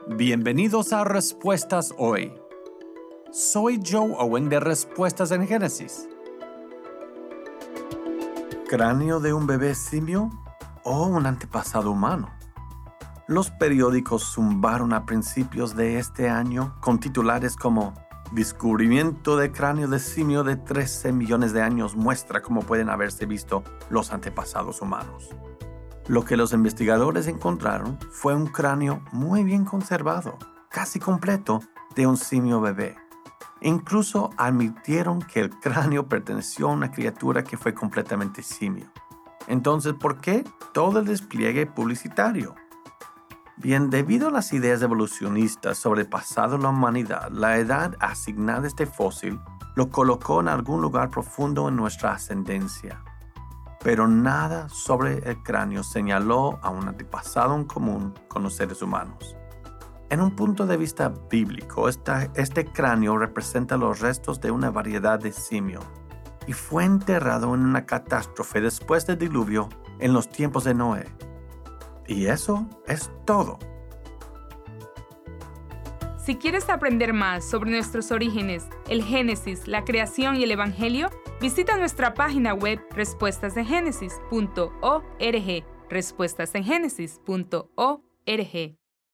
Bienvenidos a Respuestas Hoy. Soy Joe Owen de Respuestas en Génesis. ¿Cráneo de un bebé simio o un antepasado humano? Los periódicos zumbaron a principios de este año con titulares como Descubrimiento de cráneo de simio de 13 millones de años muestra cómo pueden haberse visto los antepasados humanos. Lo que los investigadores encontraron fue un cráneo muy bien conservado, casi completo, de un simio bebé. Incluso admitieron que el cráneo perteneció a una criatura que fue completamente simio. Entonces, ¿por qué todo el despliegue publicitario? Bien, debido a las ideas evolucionistas sobre el pasado de la humanidad, la edad asignada a este fósil lo colocó en algún lugar profundo en nuestra ascendencia. Pero nada sobre el cráneo señaló a un antepasado en común con los seres humanos. En un punto de vista bíblico, este cráneo representa los restos de una variedad de simio y fue enterrado en una catástrofe después del diluvio en los tiempos de Noé. Y eso es todo. Si quieres aprender más sobre nuestros orígenes, el Génesis, la creación y el Evangelio, visita nuestra página web respuestasengenesis.org, respuestasengenesis.org.